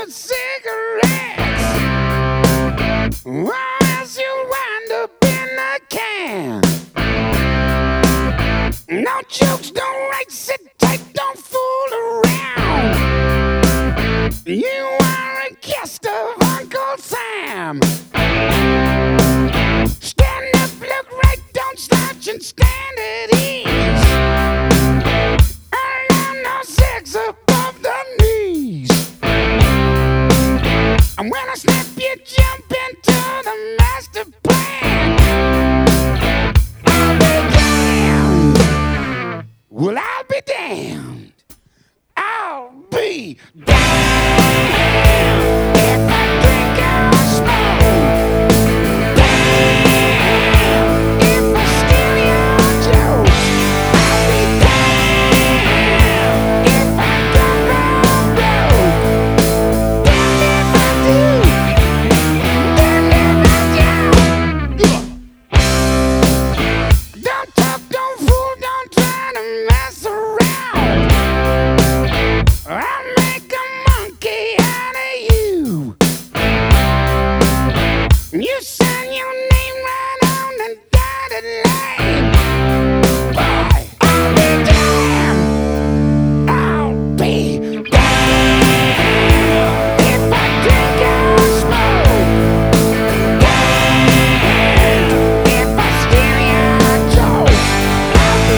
your cigarettes, or else you'll wind up in a can. No jokes, don't write, sit tight, don't fool around. You are a guest of Uncle Sam. Stand up, look right, don't slouch and stand at ease. Earn no sex above the knees. And when I snap, you jump into the master plan. I'll be damned. Well, I'll be damned. I'll be damned if I drink or smoke. Damned if I steal your jokes. I'll be damned if I go broke. Damned if I do. Damned if I don't. Don't talk, don't fool, don't try to mess around. I'll make a monkey out of you. You sign your name right on the dotted line. Boy, I'll be damned. I'll be damned if I drink or smoke. Damned if I steal your jokes. I'll be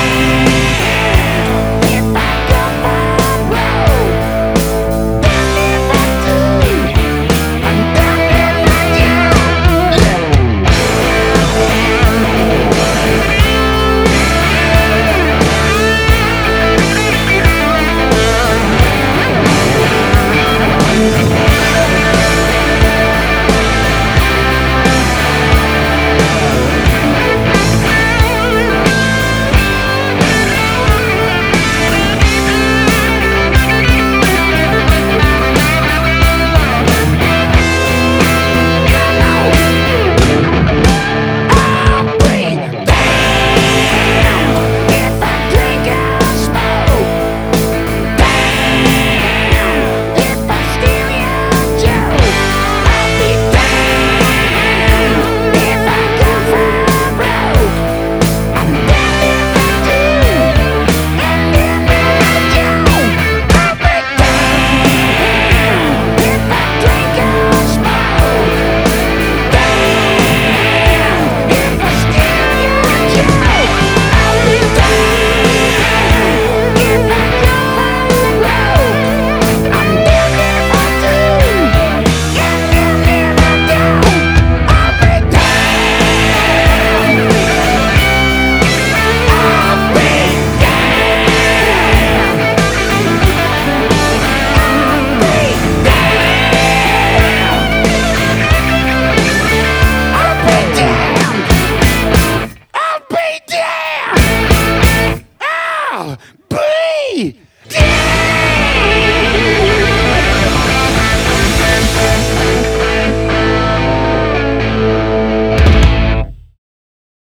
damned if I go broke. Damned if I do, and damned if I don't. I'll be damned if I drink or smoke. Damned if I steal your jokes. I'll be damned if I go for broke. I'm damned if I do, and damned if I don't. I'll be damned if I drink or smoke. Damned if I steal your joke. I'll be damned if I go broke. I'm damned if I do, and damned if I don't. I'll be damned. I'll be damned. I'll be damned. I'll be damned. I'll be damned.